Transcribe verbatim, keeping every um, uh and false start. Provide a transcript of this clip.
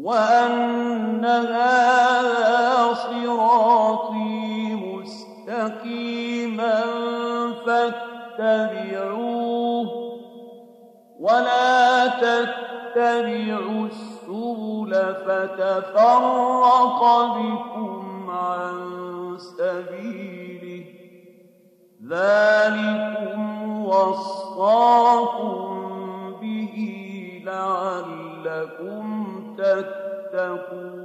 وأن هذا صراطي مستقيما فاتبعوه ولا تتبعوا السبل فتفرق بكم عن سبيله ذلكم وصاكم به لعلكم تتقون